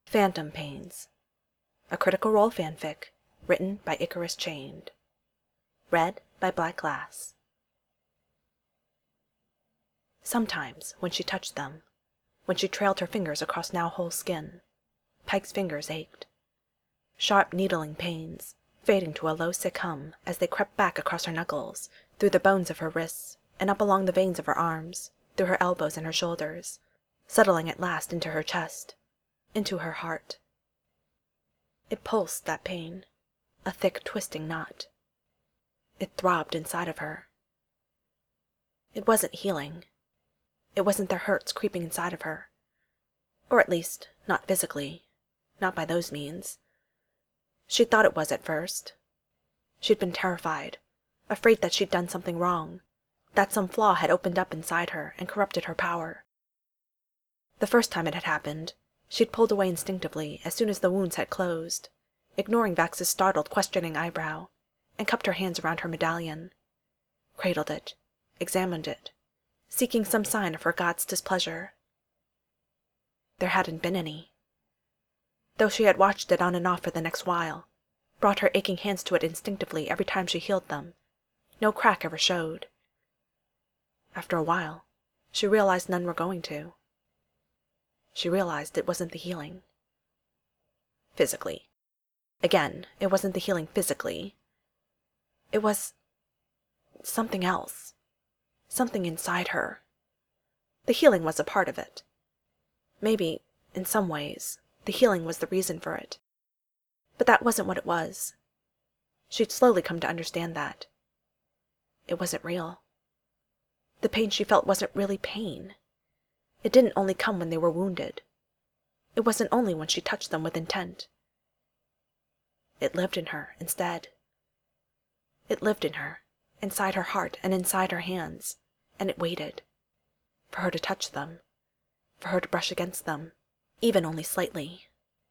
Phantom Pains, a Critical Role fanfic written by Icarus Chained. Read by Black Glass. Sometimes, when she touched them, when she trailed her fingers across now whole skin, Pike's fingers ached. Sharp needling pains, fading to a low sick hum as they crept back across her knuckles, through the bones of her wrists, and up along the veins of her arms, through her elbows and her shoulders, settling at last into her chest, into her heart. It pulsed, that pain, a thick twisting knot. It throbbed inside of her. It wasn't healing. It wasn't their hurts creeping inside of her. Or at least, not physically, not by those means. She'd thought it was at first. She'd been terrified, afraid that she'd done something wrong, that some flaw had opened up inside her and corrupted her power. The first time it had happened, she'd pulled away instinctively as soon as the wounds had closed, ignoring Vax's startled, questioning eyebrow, and cupped her hands around her medallion, cradled it, examined it, seeking some sign of her god's displeasure. There hadn't been any. Though she had watched it on and off for the next while, brought her aching hands to it instinctively every time she healed them, no crack ever showed. After a while, she realized none were going to. She realized it wasn't the healing. Physically. Again, it wasn't the healing physically. It was something else. Something inside her. The healing was a part of it. Maybe, in some ways, the healing was the reason for it. But that wasn't what it was. She'd slowly come to understand that. It wasn't real. The pain she felt wasn't really pain. It didn't only come when they were wounded. It wasn't only when she touched them with intent. It lived in her, instead. It lived in her, inside her heart and inside her hands, and it waited. For her to touch them. For her to brush against them, even only slightly.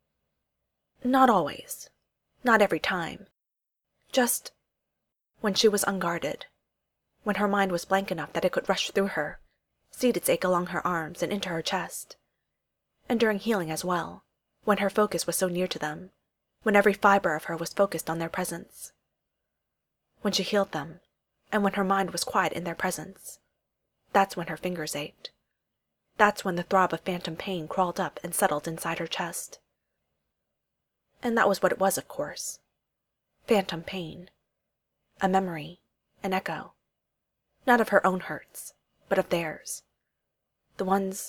Not always. Not every time. Just when she was unguarded. When her mind was blank enough that it could rush through her, seed its ache along her arms and into her chest. And during healing as well, when her focus was so near to them, when every fiber of her was focused on their presence. When she healed them, and when her mind was quiet in their presence, that's when her fingers ached. That's when the throb of phantom pain crawled up and settled inside her chest. And that was what it was, of course. Phantom pain. A memory, an echo. Not of her own hurts, but of theirs. The ones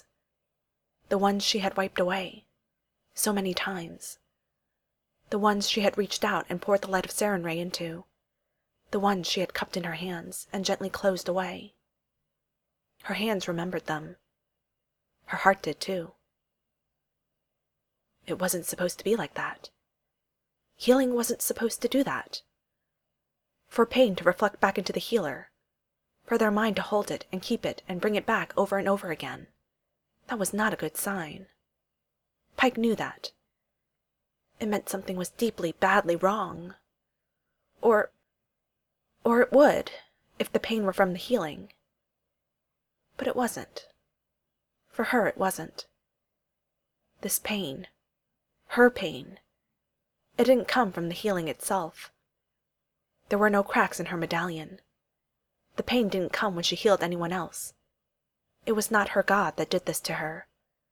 she had wiped away, so many times. The ones she had reached out and poured the light of Sarenrae into. The ones she had cupped in her hands and gently closed away. Her hands remembered them. Her heart did too. It wasn't supposed to be like that. Healing wasn't supposed to do that. For pain to reflect back into the healer. For their mind to hold it and keep it and bring it back over and over again. That was not a good sign. Pike knew that. It meant something was deeply, badly wrong. Or it would, if the pain were from the healing. But it wasn't. For her it wasn't. This pain, her pain, it didn't come from the healing itself. There were no cracks in her medallion. The pain didn't come when she healed anyone else. It was not her god that did this to her.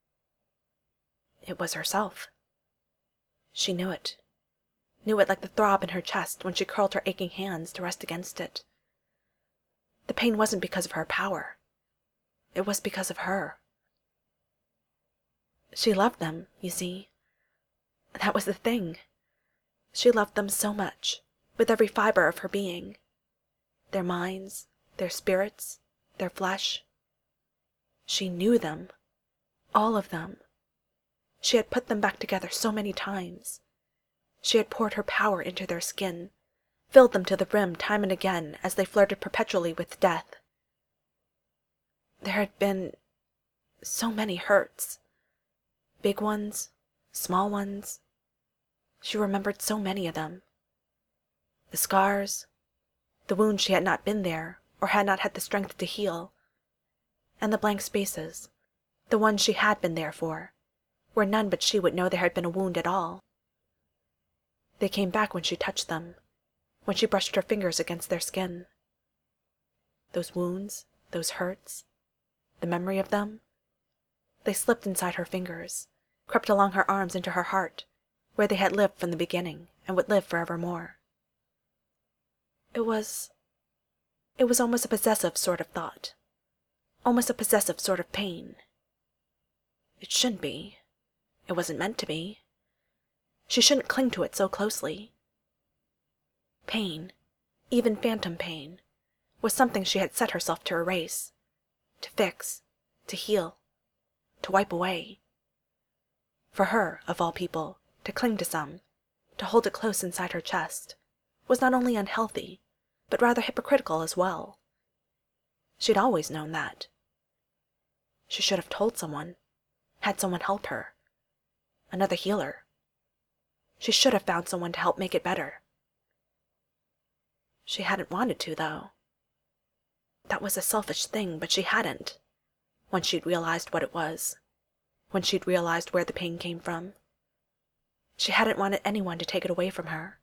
It was herself. She knew it. Knew it like the throb in her chest when she curled her aching hands to rest against it. The pain wasn't because of her power. It was because of her. She loved them, you see. That was the thing. She loved them so much, with every fiber of her being. Their minds, their spirits, their flesh. She knew them. All of them. She had put them back together so many times. She had poured her power into their skin, filled them to the brim time and again as they flirted perpetually with death. There had been so many hurts. Big ones, small ones. She remembered so many of them. The scars, the wounds she had not been there or had not had the strength to heal, and the blank spaces, the ones she had been there for, where none but she would know there had been a wound at all. They came back when she touched them, when she brushed her fingers against their skin. Those wounds, those hurts, the memory of them, they slipped inside her fingers, crept along her arms into her heart, where they had lived from the beginning and would live forevermore. It was almost a possessive sort of thought, almost a possessive sort of pain. It shouldn't be. It wasn't meant to be. She shouldn't cling to it so closely. Pain, even phantom pain, was something she had set herself to erase, to fix, to heal, to wipe away. For her, of all people, to cling to to hold it close inside her chest, was not only unhealthy, but rather hypocritical as well. She'd always known that. She should have told someone, had someone help her. Another healer. She should have found someone to help make it better. She hadn't wanted to, though. That was a selfish thing, but she hadn't. Once she'd realized what it was. When she'd realized where the pain came from. She hadn't wanted anyone to take it away from her.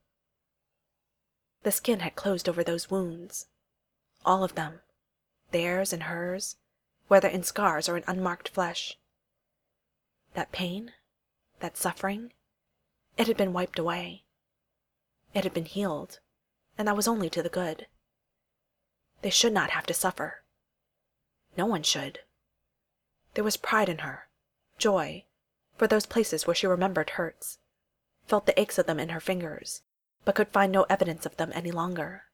The skin had closed over those wounds. All of them. Theirs and hers, whether in scars or in unmarked flesh. That pain, that suffering, it had been wiped away. It had been healed, and that was only to the good. They should not have to suffer. No one should. There was pride in her, joy, for those places where she remembered hurts, felt the aches of them in her fingers, but could find no evidence of them any longer.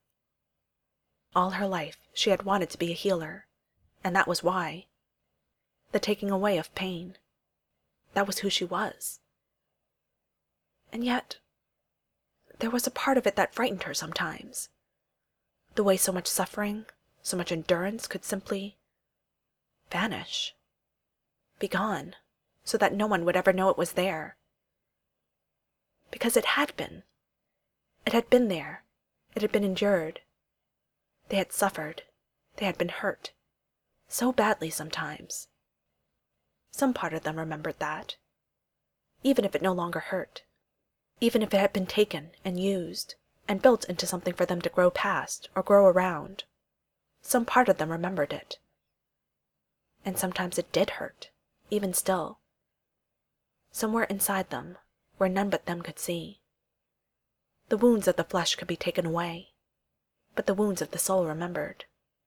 All her life she had wanted to be a healer, and that was why. The taking away of pain. That was who she was. And yet, there was a part of it that frightened her sometimes. The way so much suffering, so much endurance could simply vanish. Be gone, so that no one would ever know it was there. Because it had been. It had been there. It had been endured. They had suffered. They had been hurt. So badly sometimes. Some part of them remembered that. Even if it no longer hurt. Even if it had been taken and used and built into something for them to grow past or grow around. Some part of them remembered it. And sometimes it did hurt, even still. Somewhere inside them, where none but them could see. The wounds of the flesh could be taken away, but the wounds of the soul remembered.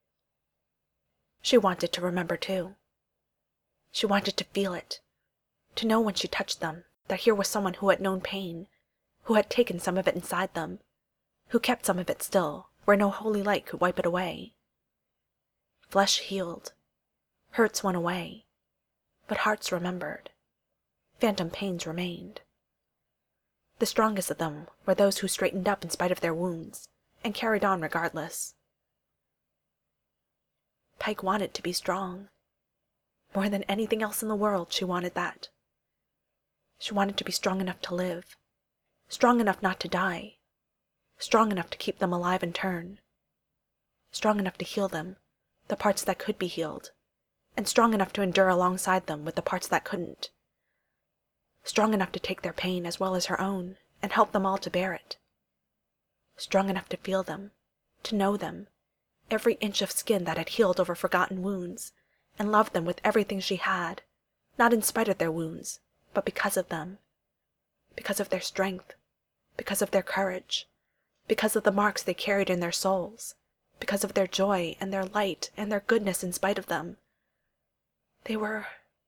She wanted to remember too. She wanted to feel it, to know when she touched them that here was someone who had known pain, who had taken some of it inside them, who kept some of it still, where no holy light could wipe it away. Flesh healed. Hurts went away, but hearts remembered. Phantom pains remained. The strongest of them were those who straightened up in spite of their wounds, and carried on regardless. Pike wanted to be strong. More than anything else in the world, she wanted that. She wanted to be strong enough to live, strong enough not to die, strong enough to keep them alive in turn, strong enough to heal them, the parts that could be healed, and strong enough to endure alongside them with the parts that couldn't, strong enough to take their pain as well as her own and help them all to bear it, strong enough to feel them, to know them, every inch of skin that had healed over forgotten wounds, and loved them with everything she had, not in spite of their wounds, but because of them, because of their strength, because of their courage, because of the marks they carried in their souls, because of their joy and their light and their goodness in spite of them. They were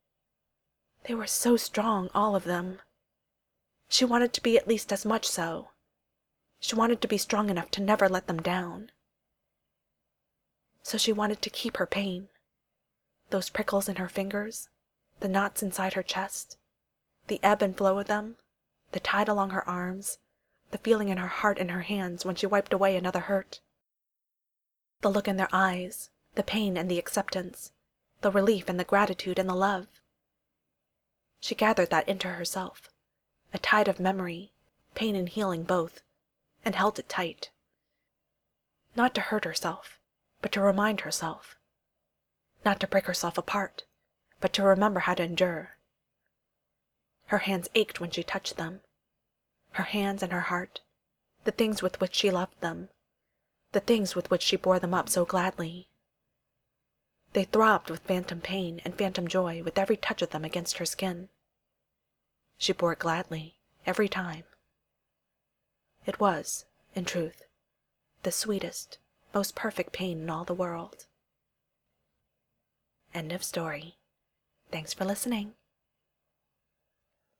so strong, all of them. She wanted to be at least as much so. She wanted to be strong enough to never let them down. So she wanted to keep her pain. Those prickles in her fingers, the knots inside her chest, the ebb and flow of them, the tide along her arms, the feeling in her heart and her hands when she wiped away another hurt. The look in their eyes, the pain and the acceptance, the relief and the gratitude and the love. She gathered that into herself, a tide of memory, pain and healing both, and held it tight. Not to hurt herself, but to remind herself. Not to break herself apart, but to remember how to endure. Her hands ached when she touched them. Her hands and her heart, the things with which she loved them, the things with which she bore them up so gladly. They throbbed with phantom pain and phantom joy with every touch of them against her skin. She bore it gladly, every time. It was, in truth, the sweetest, most perfect pain in all the world. End of story. Thanks for listening.